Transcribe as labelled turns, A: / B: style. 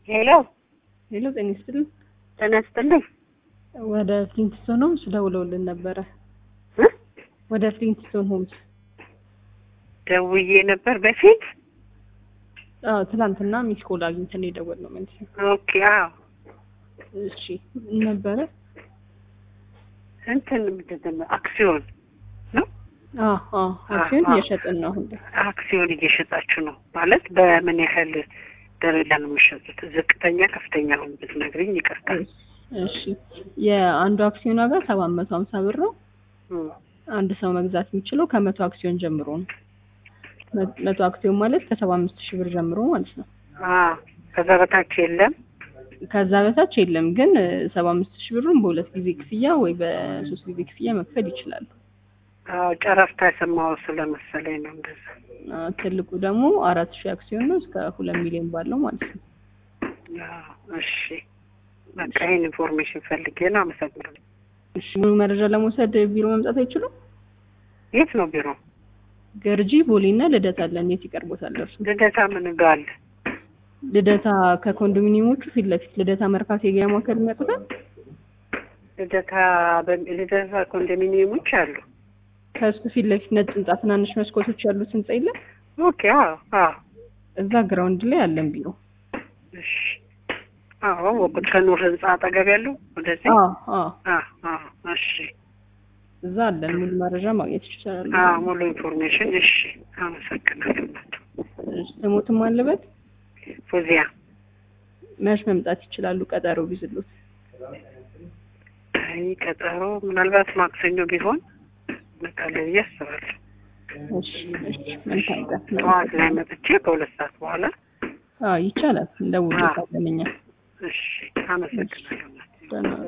A: ሄሎ
B: ሄሎ ጤና ይስጥልኝ።
A: ተነስተልኝ
B: ወደ ፍሊንትስቶን ሆምስ ደውለውልን ነበረ። ወደ ፍሊንትስቶን ሆምስ
A: ደውዬ ነበር በፊት።
B: ትናንትና ሚስ ኮል አግኝተን የደወልነው ማለት ነው።
A: ኦኬ አዎ።
B: እሺ ነበረ
A: እንትን ምንድን ነው አክሲዮን ነው?
B: አክሲዮን እየሸጥን ነው። አሁን
A: አክሲዮን እየሸጣችሁ ነው ማለት በምን ያህል ደረጃ ነው የሚሸጡት? ዝቅተኛ ከፍተኛ ነው ብትነግሪኝ ይቅርታል።
B: እሺ የአንዱ አክሲዮን ዋጋ 750 ብር ነው። አንድ ሰው መግዛት የሚችለው ከ100 አክሲዮን ጀምሮ ነው። 100 አክሲዮን ማለት ከ75000 ብር ጀምሮ ማለት ነው።
A: ከዛ በታች የለም።
B: ከዛ በታች የለም፣ ግን 75000 ብሩን በሁለት ጊዜ ክፍያ ወይ በሶስት ጊዜ ክፍያ መክፈል ይችላሉ።
A: ጨረፍታ የሰማው ስለመሰለኝ ነው እንደዛ።
B: ትልቁ ደግሞ 4000 አክሲዮን ነው እስከ 2 ሚሊዮን ባለው ማለት ነው።
A: እሺ በቃ ይሄን ኢንፎርሜሽን ፈልጌ ነው። አመሰግናለሁ።
B: እሺ ሙሉ መረጃ ለመውሰድ ቢሮ መምጣት አይችሉም?
A: የት ነው ቢሮ?
B: ገርጂ ቦሌና ልደታ አለን። የት ይቀርቦታል እርሱ?
A: ልደታ ምን ጋር?
B: ልደታ ከኮንዶሚኒየሞቹ ፊት ለፊት ልደታ መርካቶ የገበያ ማዕከል የሚያውቁታል?
A: ልደታ ኮንዶሚኒየሞች አሉ።
B: ከሱ ፊት ለፊት ነጭ ህንጻ ትናንሽ መስኮቶች ያሉት ህንጻ የለም?
A: ኦኬ አዎ።
B: እዛ ግራውንድ ላይ አለን ቢሮ።
A: እሺ ወቁት ከኑር ህንጻ አጠገብ ያለው ወደዚህ? እሺ
B: እዛ አለን። ሙሉ መረጃ ማግኘት ይችላሉ።
A: ሙሉ ኢንፎርሜሽን። እሺ አመሰግናለሁ።
B: ስሙትም አለበት።
A: ፎዚያ
B: መች መምጣት ይችላሉ? ቀጠሮ ቢዝሉት?
A: ቀጠሮ ምናልባት ማክሰኞ ቢሆን መጣለሁ ብዬ አስባለሁ።
B: እሺ መልካም ቀን።
A: ጠዋት ላይ መጥቼ ከ2 ሰዓት በኋላ
B: ይቻላል። እንደውልታለንኛ።
A: እሺ አመሰግናለሁ።